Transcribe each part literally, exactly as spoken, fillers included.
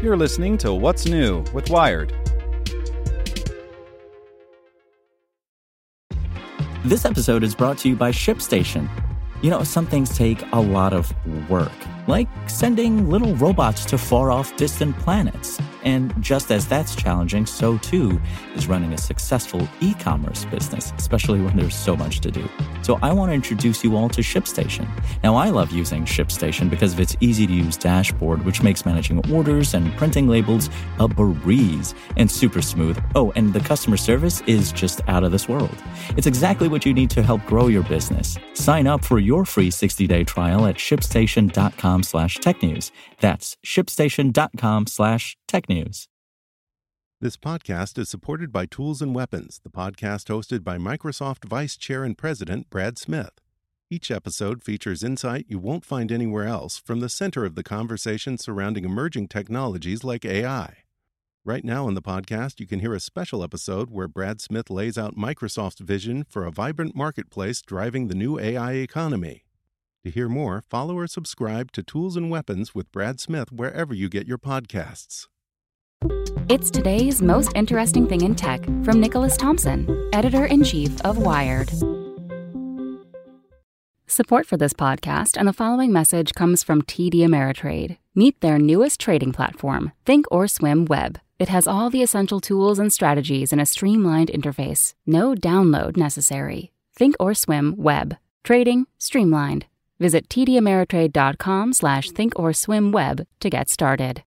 You're listening to What's New with Wired. This episode is brought to you by ShipStation. You know, some things take a lot of work, like sending little robots to far-off distant planets. And just as that's challenging, so too is running a successful e-commerce business, especially when there's so much to do. So I want to introduce you all to ShipStation. Now, I love using ShipStation because of its easy-to-use dashboard, which makes managing orders and printing labels a breeze and super smooth. Oh, and the customer service is just out of this world. It's exactly what you need to help grow your business. Sign up for your free sixty-day trial at shipstation.com slash technews. That's shipstation.com slash technews. This podcast is supported by Tools and Weapons, the podcast hosted by Microsoft Vice Chair and President Brad Smith. Each episode features insight you won't find anywhere else from the center of the conversation surrounding emerging technologies like A I. Right now in the podcast, you can hear a special episode where Brad Smith lays out Microsoft's vision for a vibrant marketplace driving the new A I economy. To hear more, follow or subscribe to Tools and Weapons with Brad Smith wherever you get your podcasts. It's today's most interesting thing in tech from Nicholas Thompson, editor-in-chief of Wired. Support for this podcast and the following message comes from T D Ameritrade. Meet their newest trading platform, Thinkorswim Web. It has all the essential tools and strategies in a streamlined interface. No download necessary. Thinkorswim Web. Trading streamlined. Visit tdameritrade.com slash thinkorswimweb to get started.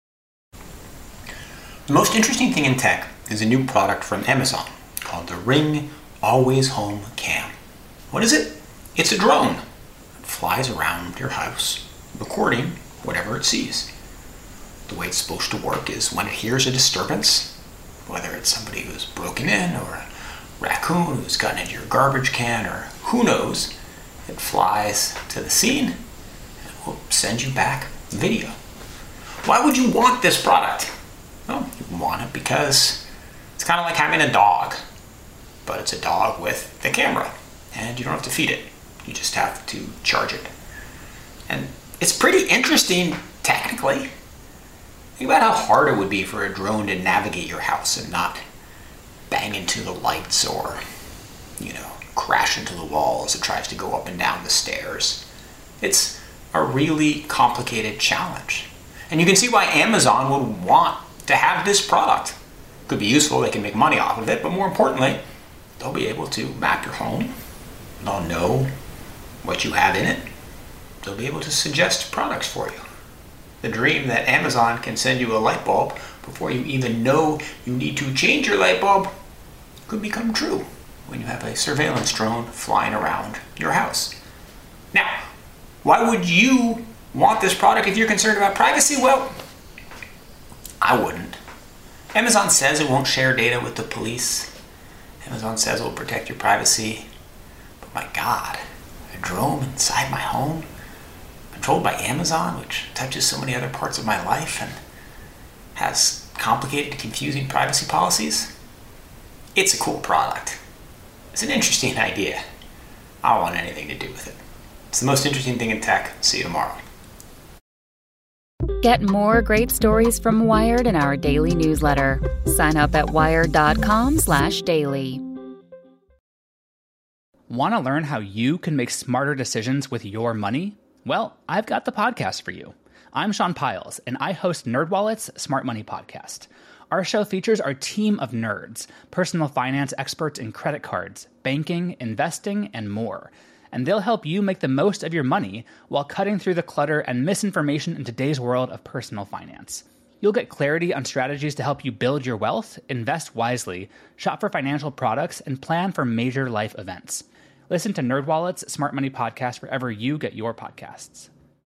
The most interesting thing in tech is a new product from Amazon called the Ring Always Home Cam. What is it? It's a drone. It flies around your house, recording whatever it sees. The way it's supposed to work is when it hears a disturbance, whether it's somebody who's broken in or a raccoon who's gotten into your garbage can or who knows, it flies to the scene and will send you back video. Why would you want this product? Well, you want it because it's kind of like having a dog, but it's a dog with the camera, and you don't have to feed it. You just have to charge it. And it's pretty interesting technically. Think about how hard it would be for a drone to navigate your house and not bang into the lights or, you know, crash into the wall as it tries to go up and down the stairs. It's a really complicated challenge. And you can see why Amazon would want to have this product. Could be useful, they can make money off of it, but more importantly, they'll be able to map your home. They'll know what you have in it. They'll be able to suggest products for you. The dream that Amazon can send you a light bulb before you even know you need to change your light bulb could become true when you have a surveillance drone flying around your house. Now, why would you want this product if you're concerned about privacy? Well, I wouldn't. Amazon says it won't share data with the police. Amazon says it will protect your privacy. But my God, a drone inside my home, controlled by Amazon, which touches so many other parts of my life and has complicated, confusing privacy policies. It's a cool product. It's an interesting idea. I don't want anything to do with it. It's the most interesting thing in tech. See you tomorrow. Get more great stories from Wired in our daily newsletter. Sign up at wired.com slash daily. Want to learn how you can make smarter decisions with your money? Well, I've got the podcast for you. I'm Sean Piles, and I host NerdWallet's Smart Money Podcast. Our show features our team of nerds, personal finance experts in credit cards, banking, investing, and more. And they'll help you make the most of your money while cutting through the clutter and misinformation in today's world of personal finance. You'll get clarity on strategies to help you build your wealth, invest wisely, shop for financial products, and plan for major life events. Listen to NerdWallet's Smart Money Podcast wherever you get your podcasts.